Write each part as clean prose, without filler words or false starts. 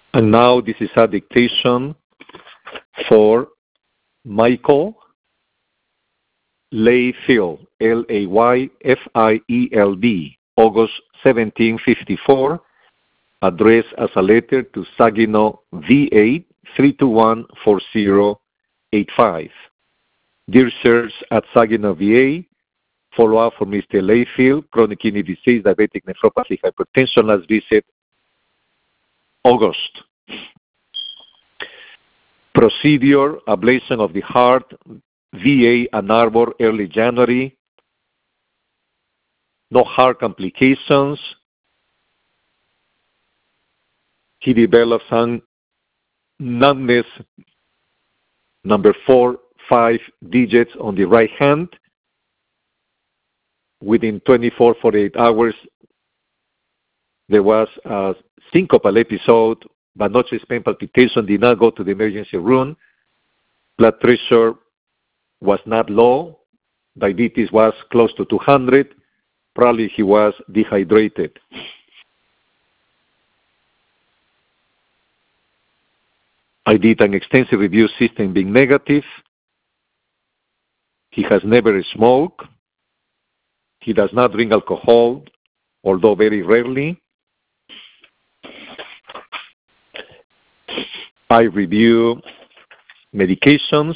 And now this is a dictation for Michael Layfield, Layfield, August 1754, addressed as a letter to Saginaw V8 3214085. Dear sirs at Saginaw VA, follow-up for Mr. Layfield, chronic kidney disease, diabetic nephropathy, hypertension, last visit, August. Procedure, ablation of the heart, VA Ann Arbor, early January. No heart complications. He developed some numbness, number 4, 5 digits on the right hand. Within 24, 48 hours, there was a syncopal episode, but not chest pain, palpitation, did not go to the emergency room. Blood pressure was not low. Diabetes was close to 200. Probably he was dehydrated. I did an extensive review, system being negative. He has never smoked. He does not drink alcohol, although very rarely. I review medications.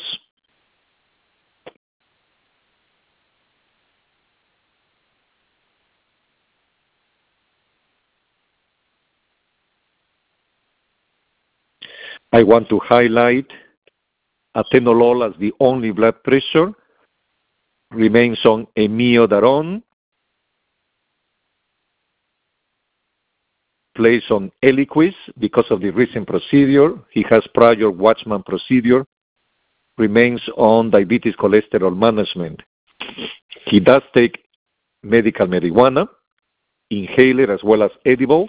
I want to highlight atenolol as the only blood pressure, remains on amiodarone, placed on Eliquis because of the recent procedure. He has prior Watchman procedure, remains on diabetes cholesterol management. He does take medical marijuana, inhaler as well as edibles.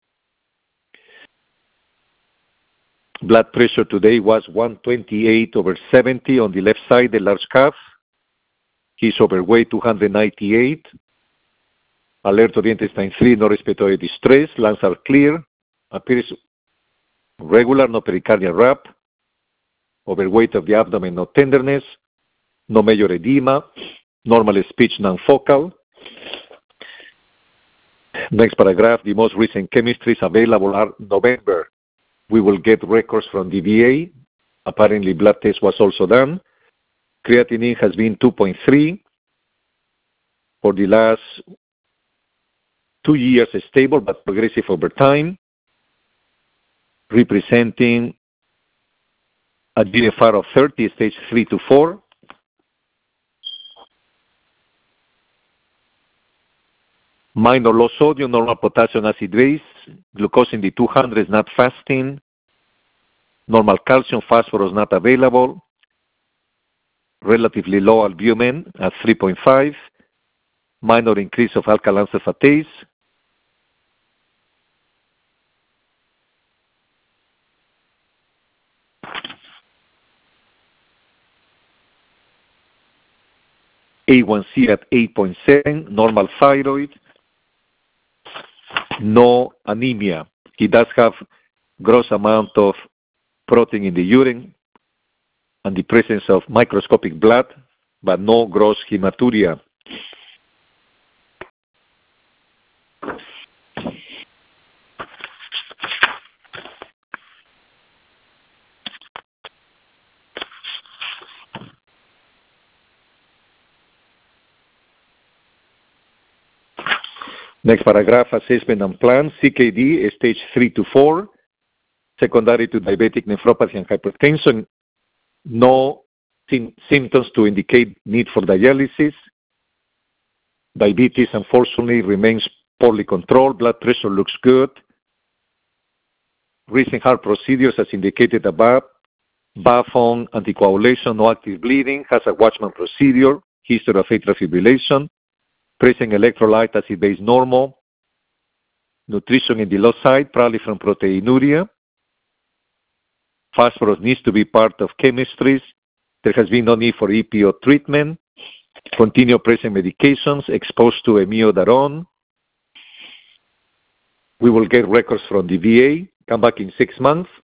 Blood pressure today was 128/70 on the left side, the large calf. He's overweight, 298. Alert Orientation 3, no respiratory distress. Lungs are clear. Appears regular, no pericardial rap. Overweight of the abdomen, no tenderness. No major edema. Normal speech, non-focal. Next paragraph, the most recent chemistries available are November. We will get records from the VA. Apparently, blood test was also done. Creatinine has been 2.3 for the last 2 years, stable but progressive over time, representing a GFR of 30, stage 3 to 4. Minor low sodium, normal potassium acid base, glucose in the 200s, not fasting, normal calcium, phosphorus not available, relatively low albumin at 3.5, minor increase of alkaline phosphatase, A1C at 8.7, normal thyroid, no anemia. He does have gross amount of protein in the urine and the presence of microscopic blood, but no gross hematuria. Next paragraph, assessment and plan. CKD, stage 3 to 4, secondary to diabetic nephropathy and hypertension. No symptoms to indicate need for dialysis. Diabetes, unfortunately, remains poorly controlled. Blood pressure looks good. Recent heart procedures, as indicated above. BAFON, anticoagulation, no active bleeding. Has a Watchman procedure. History of atrial fibrillation. Present electrolyte acid base normal. Nutrition in the low side, probably from proteinuria. Phosphorus needs to be part of chemistries. There has been no need for EPO treatment. Continue present medications exposed to amiodarone. We will get records from the VA. come back in 6 months.